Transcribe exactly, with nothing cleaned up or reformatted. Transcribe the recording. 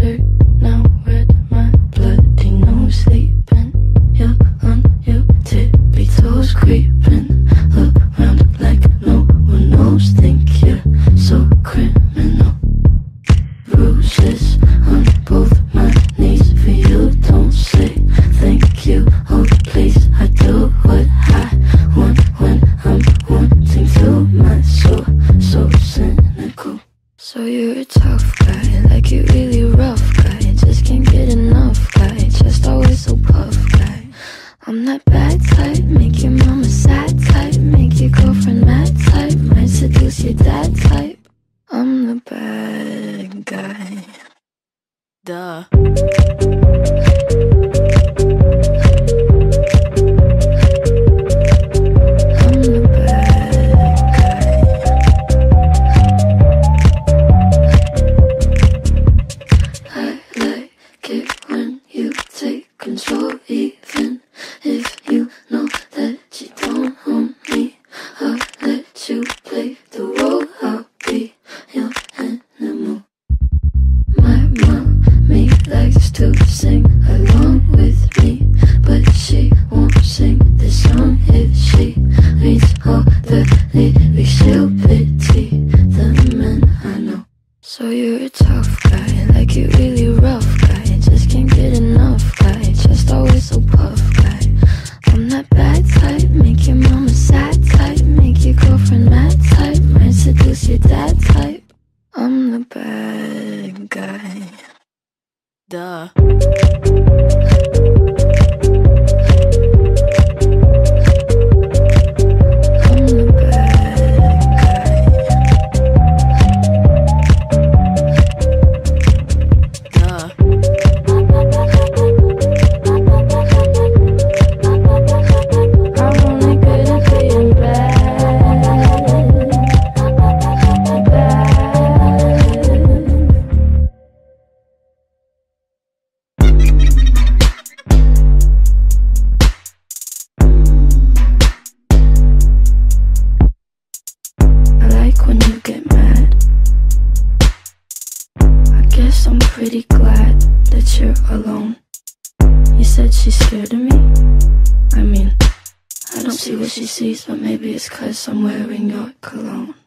dirt. Now red, my bloody nose sleeping. You're on your tippy toes creeping around like no one knows. Think you're so criminal. Bruises on both my knees for you. Don't say thank you, oh please. I do what I want when I'm wanting to. My soul so cynical. So you're a tough guy, like you really rough guy. Just can't get enough guy, just always so puff guy. I'm that bad type, make your mama sad type, make your girlfriend mad type, might seduce your dad type. I'm the bad guy. Duh. Control, even if you know that you don't own me. I'll let you play the role, I'll be your animal. My mommy likes to sing along with me, but she won't sing this song if she reads all the lyrics. She'll pity the men I know. So you're a tough guy, like you really rough guy, just can't get enough guy, just always so puff guy. I'm that bad type, make your mama sad type, make your girlfriend mad type, might seduce your dad type. I'm the bad guy. Duh. When you get mad, I guess I'm pretty glad that you're alone. You said she's scared of me. I mean, I don't see what she sees, but maybe it's 'cause I'm wearing your cologne.